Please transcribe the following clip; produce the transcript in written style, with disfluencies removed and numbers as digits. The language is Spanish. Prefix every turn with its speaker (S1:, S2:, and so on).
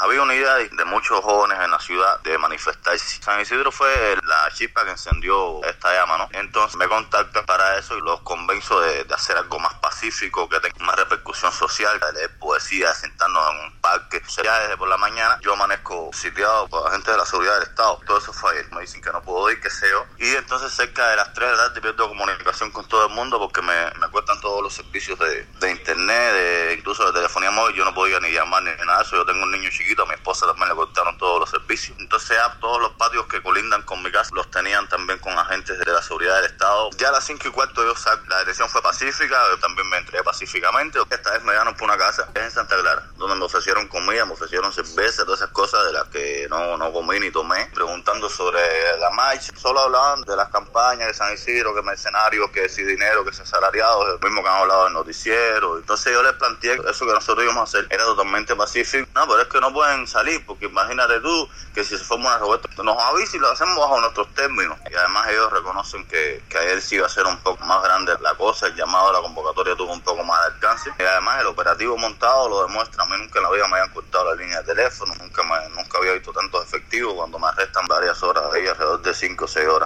S1: había una idea de muchos jóvenes en la ciudad de manifestarse. San Isidro fue la chispa que encendió esta llama, ¿no? Entonces me contactan para eso y los convenzo de hacer algo más pacífico, que tenga más repercusión social, de leer poesía, de sentarnos en un parque. Ya desde por la mañana yo amanezco sitiado por la gente de la seguridad del Estado. Todo eso fue ayer. Me dicen que no puedo ir, qué sé yo. Y entonces cerca de las 3 de la tarde pierdo comunicación con todo el mundo porque me cortan todos los servicios de internet, incluso de telefonía móvil. Yo no podía ni llamar ni nada de eso. Yo tengo un niño chiquito, a mi esposa también le cortaron todos los servicios. Entonces ya todos los patios que colindan con mi casa los tenían también con agentes de la seguridad del Estado. Ya a las 5:15 yo salgo. La detención fue pacífica, yo también me entregué pacíficamente. Esta vez me llevaron por una casa en Santa Clara, donde me ofrecieron comida, me ofrecieron cerveza, todas esas cosas de las que no comí ni tomé, preguntando sobre la marcha. Solo hablaban de las campañas de San Isidro, que mercenarios, que si dinero, que si asalariados, lo mismo que han hablado en noticiero. Entonces yo les planteé que eso que nosotros íbamos a hacer era totalmente pacífico. No, pero es que no pueden salir, porque imagínate tú que si se forma una revuelta, nos avisa y lo hacemos bajo nuestros términos. Y además ellos reconocen que ayer sí iba a ser un poco más grande la cosa, el llamado a la convocatoria tuvo un poco más de alcance. Y además el operativo montado lo demuestra. A mí nunca en la vida me habían cortado la línea de teléfono, nunca había visto tantos efectivos cuando me arrestan varias horas, ahí alrededor de 5 o 6 horas.